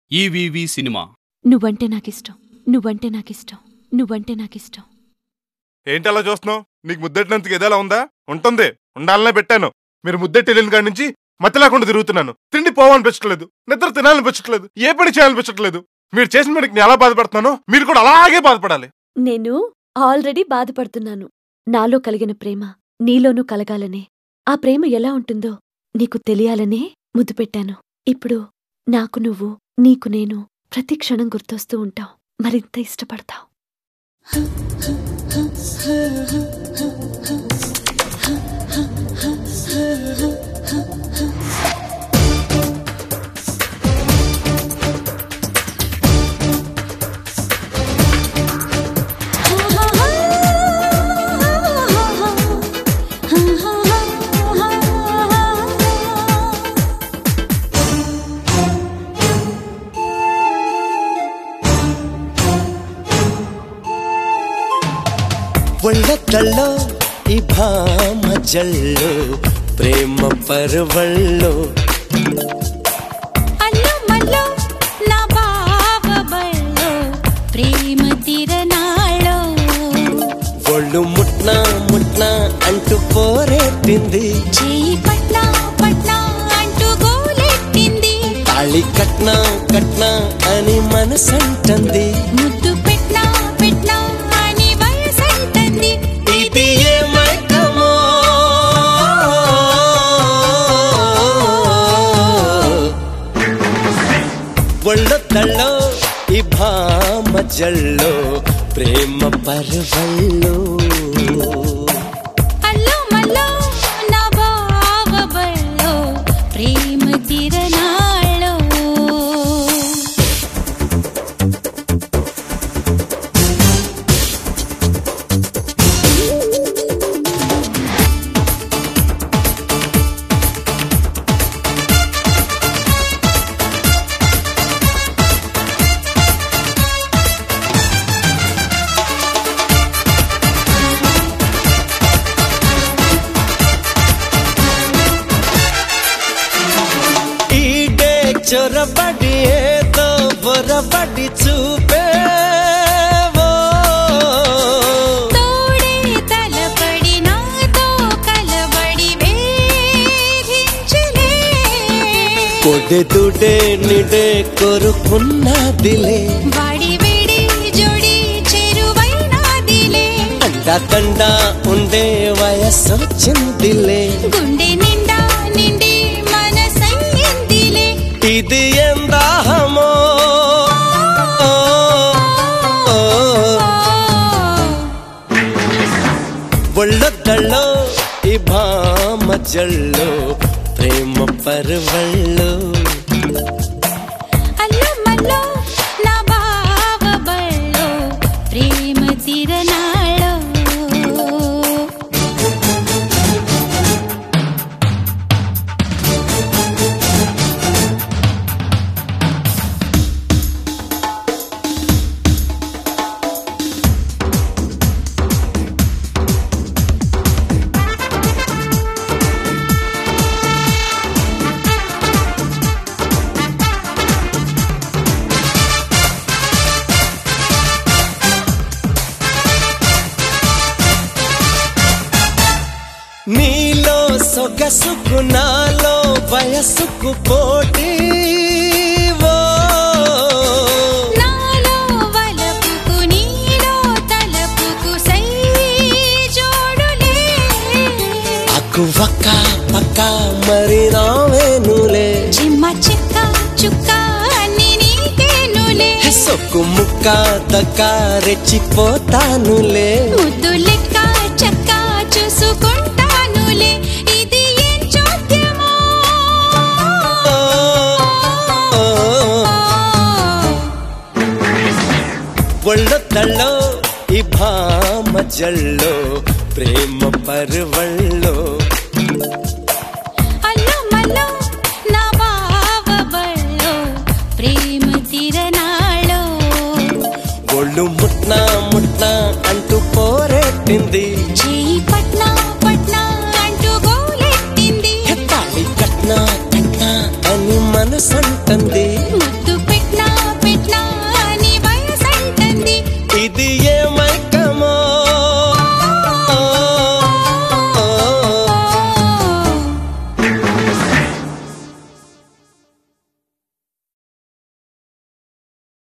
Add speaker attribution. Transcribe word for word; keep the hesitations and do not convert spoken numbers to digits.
Speaker 1: EVV cinema.
Speaker 2: నువ్వంటే నాకిష్టం, నువ్వంటే నాకిష్టం, నువ్వంటే నాకిష్టం.
Speaker 3: ఏంటి అలా చూస్తున్నావు? నీకు ముద్దెట్టినందుకు ఏదోలా ఉందా? ఉంటుంది, ఉండాలనే పెట్టాను. మీరు ముద్దెట్టి వెళ్ళిన కాడి నుంచి మతి లేకుండా తిరుగుతున్నాను. తిండి పోవాలనిపించట్లేదు, నిద్ర తినాలనిపించట్లేదు, ఏ పని చేయాలనిపించట్లేదు. మీరు చేసిన పనికి నేను ఎలా బాధపడుతున్నానో మీరు కూడా అలాగే బాధపడాలి.
Speaker 2: నేను ఆల్రెడీ బాధపడుతున్నాను. నాలో కలిగిన ప్రేమ నీలోనూ కలగాలనే, ఆ ప్రేమ ఎలా ఉంటుందో నీకు తెలియాలనే ముద్దు పెట్టాను. ఇప్పుడు నాకు నువ్వు, నీకు నేను ప్రతి క్షణం గుర్తొస్తూ ఉంటావు. మరింత ఇష్టపడతావు.
Speaker 4: ఒళ్ళల్లో ఈ భామ జల్లో ప్రేమ పర్వల్లో
Speaker 5: అల్లో మల్లో నా బావ బల్లో ప్రేమ తిరనాళ్ళో
Speaker 4: ఒళ్ళు ముట్నా ముట్నా అంటూ పోరెట్టింది,
Speaker 5: చేయి పట్నా పట్నా అంటూ గోలెట్టింది,
Speaker 4: తాళి కట్నా కట్నా అని మనసంటుంది,
Speaker 5: ముద్దు పెట్టనా పెట్టనా అని వయసంటుంది.
Speaker 4: ఇది ఏమైకమో ఒళ్ళొల్లో ఈ భామ జల్లో ప్రేమ పర్వల్లో
Speaker 5: అల్లో మల్లో నా బావ బల్లో ప్రేమ తిరనాళ్ళో.
Speaker 4: చొరబడి ఏదో బొరబడి చూపేవో,
Speaker 5: తోడే తలపడి నాతో కలబడి వేధించలే,
Speaker 4: కొడె దుడే నిడే కొరుకున్నదిలే,
Speaker 5: వాడి వేడి జోడి చెరువైనాదిలే,
Speaker 4: అండా తండా ఉండే వయసొచ్చిందిలే,
Speaker 5: గుండె నిండా నిండి మనసయ్యిందిలే.
Speaker 4: ఇది ఎందాహమో ఒళ్ళొల్లో ఈ భామ జల్లో ప్రేమ పర్వల్లో
Speaker 5: అల్లో మల్లో నా బావ బల్లో ప్రేమ తిరనాళ్ళో.
Speaker 4: నీలో సొగసుకు నాలో వయసుకు పోటీ,
Speaker 5: నాలో వలపుకు నీలో తలపుకు సై జోడులే,
Speaker 4: అకు వక్క పక్క మరి రావేనులే,
Speaker 5: చిమ్మ చిక్క చుక్క అన్ని నీకేనులే,
Speaker 4: సొక్కు ముక్క దక్క రెచ్చిపోతానులే,
Speaker 5: ముద్దు లెక్క చక్క చూసుకుంటానులే. ఇది ఏం చోద్యమో
Speaker 4: ఒళ్ళొల్లో ఈ భామ జల్లో ప్రేమ పర్వల్లో
Speaker 5: అల్లో మల్లో నా బావ బల్లో ప్రేమ తిరనాళ్ళో
Speaker 4: ఒళ్ళు ముట్నా ముట్నా అంటూ పోరెట్టింది,
Speaker 5: చేయి పట్నా పట్నా అంటూ గోలెట్టింది,
Speaker 4: తాళి కట్నా కట్నా అని మనసంటుంది,
Speaker 5: ముద్దు పెట్టనా
Speaker 4: ఇది